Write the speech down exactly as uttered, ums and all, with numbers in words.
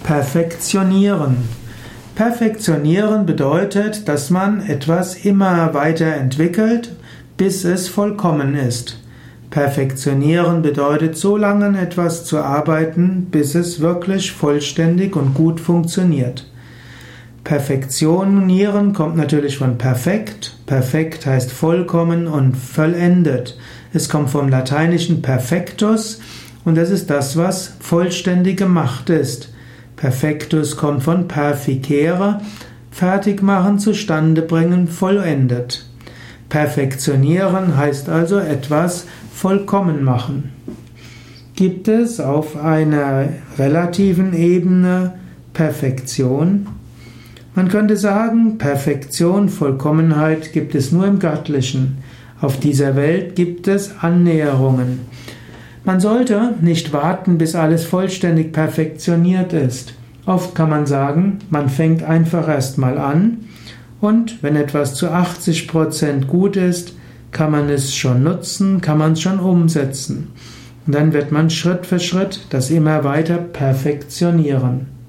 Perfektionieren. Perfektionieren bedeutet, dass man etwas immer weiterentwickelt, bis es vollkommen ist. Perfektionieren bedeutet, so lange an etwas zu arbeiten, bis es wirklich vollständig und gut funktioniert. Perfektionieren kommt natürlich von perfekt. Perfekt heißt vollkommen und vollendet. Es kommt vom lateinischen perfectus und das ist das, was vollständig gemacht ist. Perfectus kommt von perficere, fertig machen, zustande bringen, vollendet. Perfektionieren heißt also etwas vollkommen machen. Gibt es auf einer relativen Ebene Perfektion? Man könnte sagen, Perfektion, Vollkommenheit gibt es nur im Göttlichen. Auf dieser Welt gibt es Annäherungen. Man sollte nicht warten, bis alles vollständig perfektioniert ist. Oft kann man sagen, man fängt einfach erstmal an und wenn etwas zu achtzig Prozent gut ist, kann man es schon nutzen, kann man es schon umsetzen. Und dann wird man Schritt für Schritt das immer weiter perfektionieren.